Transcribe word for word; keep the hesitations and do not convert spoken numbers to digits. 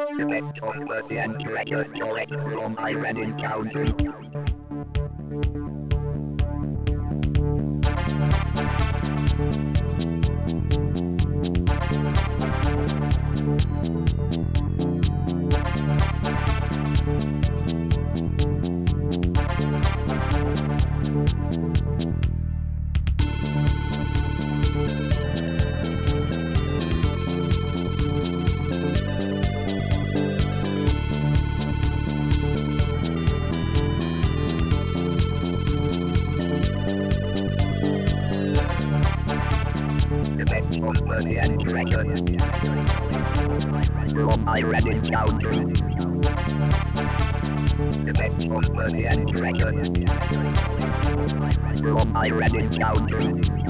To get trustworthy and treasure storage from my red encounters. To get trustworthy and treasure from my red encounters. To get trustworthy and treasure from my red encounters.